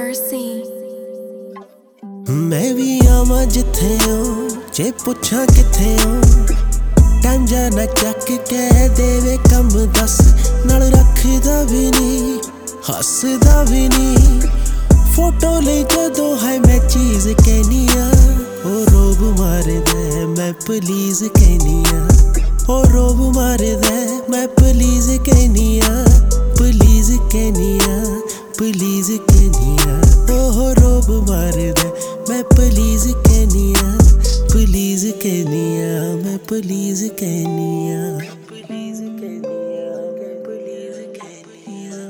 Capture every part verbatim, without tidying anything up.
Mercy मैं भी आवां जिथे हो जे पुछां किथे हो टाइम जाना चक कह देवे कम दस नाल रखदा भी नहीं हसदा भी नहीं फोटो ले जदों है मैं चीज कहनिया ओ रोब मारदा मैं प्लीज कहनिया ओ रोब मारदा मैं प्लीज कहनिया प्लीज कहनिया प्लीज कहनिया ओ रोब मारदा मैं प्लीज कहनिया प्लीज कहनिया मैं प्लीज कहनिया प्लीज कहनिया मैं प्लीज कहनिया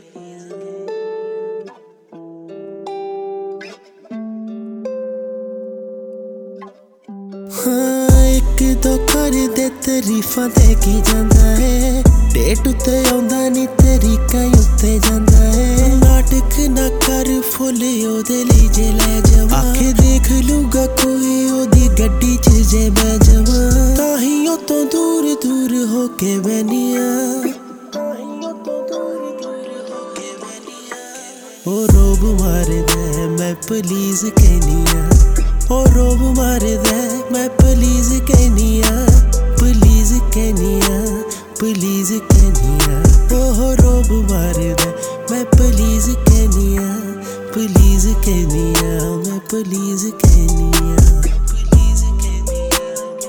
हाँ एक दो कर दे तारीफां दे की जांदा है डेट उत्ते आउंदा नी तरीका उत्ते जांदा है नाटक ना कर फुल ओदे लई जे लै जावां आखे देख लूगा कोई ओदी गड्डी च जे मैं जावां ताही ओ तो दूर दूर होके बैनिया ओ रोब मारदा मैं प्लीज कहनिया ओ रोब मारदा मैं प्लीज कहनिया प्लीज कहनिया प्लीज कहनिया ओ रोब मारदा मैं प्लीज कहनिया प्लीज कहनिया मैं प्लीज कहनिया प्लीज कहनिया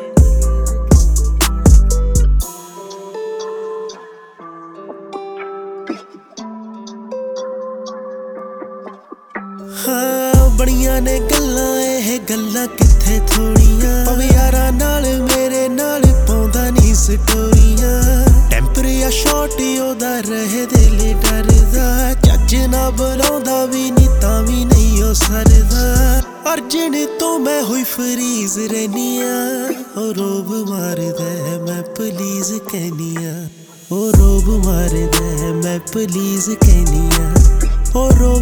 हाँ बड़ियां ने गल्लां एह गल्लां कित्थे थोड़ियां पवे यारां नाल मेरे नाल पाउंदा नी स्टोरियां टैंपर या शॉट ओदा रहे दिल डरदा जज ना बुलाउंदा भी नी तां भी नहीं ओ सरदा अर्जन तो मैं हुई फरीज रहनिया ओ रोब मारदा मैं प्लीज कहनिया ओ रोब मारदा मैं प्लीज कहनिया ओ रोब